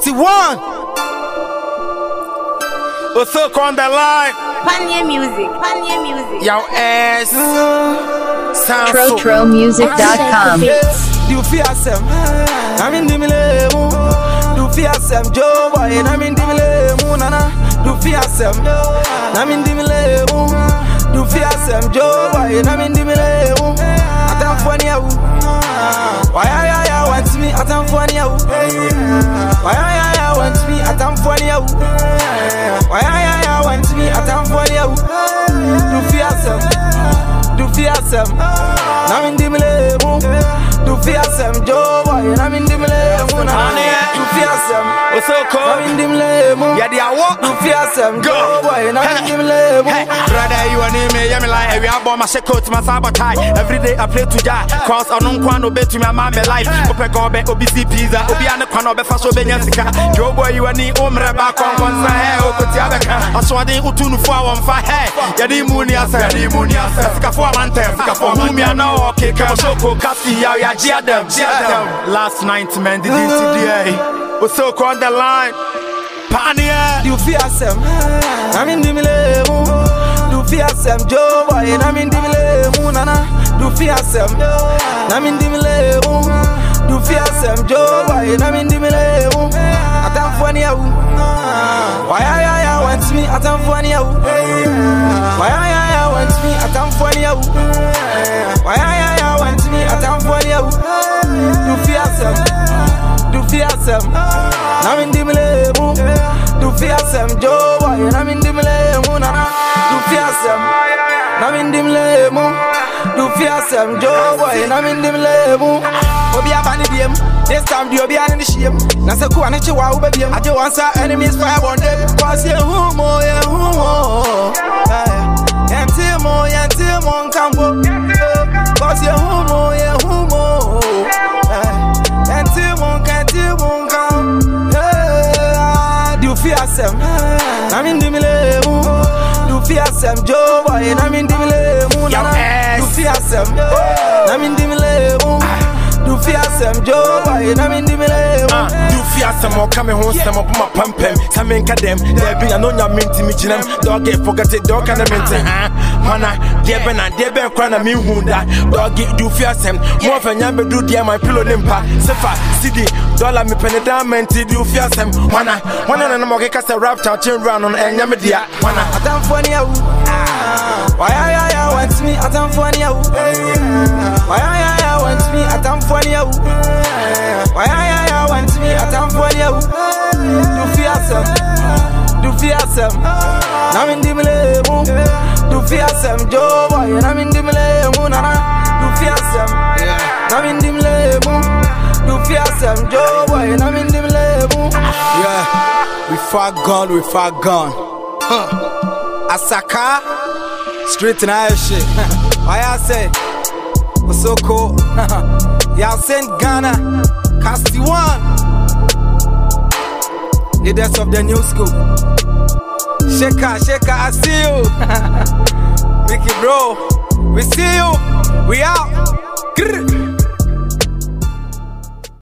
Casti1. What's up on the line? Panya music. Yo ass. TroTroMusic.com. Do fear some? I'm in the middle. Do fear some? Joe boy, and I'm in the middle. Nana. Do fear some? I'm in the middle. Do fear some? Joe boy, and I'm in the middle. I don't funny out. Why I want me? I don't funny out. Why I want me? I don't funny out. Why I want me? I don't funny out. Do fear some? Do fear some? I'm in the middle. Do fear some? Joe boy, and I'm in the middle. Do fear some? What's up, Cole? I'm in the middle. Yeah, they are what? Do fear some? Joe boy, and I'm in the middle. Brother, you and me, yeah, me like every album, my shake coat, my sabotage. Every day I play to die. Cross on one, obey to my mama life. Open gobe, obisi pizza, obi an equano, be fast obey Jessica. Joe boy, you and me, back on one side, I saw the Utunu for 1 fire. Yadi Munia, Scafor Mantem, Scafor Mumia, no, okay, Kamashoko, Kasi, Jadam. Last night, man, didn't today. What's so on the line? Pania, do fear some? I'm in the middle. Do fear some? Joe boy, and I'm in the middle. Nana, do fear some? I'm in the middle. Do fear some? Joe boy, and I'm in the middle. I don't funny out. Why I want me? I don't funny out. Why I want me? I don't funny out. Why I want me? I don't funny out. Do fear some? Do fear some? I'm in the middle. Do fear some? Joe boy, and I'm in the middle. Nana, do fear some? I'm in the middle. Do fear some? Joe boy, and I'm in the middle. Obi abani diem. This time the obi ani shiem. Na se ku ani chewa ubebiem. I just want our enemies fire on them. Cause you humo, Yantimo, Cambo. Cause you humo, Yantimo, Cambo. Do fear some? I'm in the middle. Do fear some? Joe boy, and I'm in the middle. Do fear some? I'm in the middle. Do fear some? Joe boy, and I'm in the middle. do fear some more coming home, some of my pumping. Some in Cadem, there be an onya minty Michinam. Dog get forget it, dog can maintain. Mana, dear Ben, Cran, me Hunda. Dog get do fear some. More than Yambe do dear my pillow limpa. Sefa, CD, dollar me penedament, do fear some. Mana, one and a more cast a raptor, chain round on and Yamadia. Mana, I don't funny out. Why I want me? I don't funny out. Why I want me? I don't funny out. Why I want me? I don't funny out. Do fear some? Do fear some? I'm in the middle. Do fear some? Joe boy, and I'm in the middle. Nana, do fear some? I'm in the middle. Do fear some? Joe boy, and I'm in the middle. Yeah, we far gone. Asaka, straight in our shit. Why I say, what's so cool? Y'all send Ghana, Casti1, leaders of the new school. Sheka, I see you. Mickey bro, we see you. We out. Grr.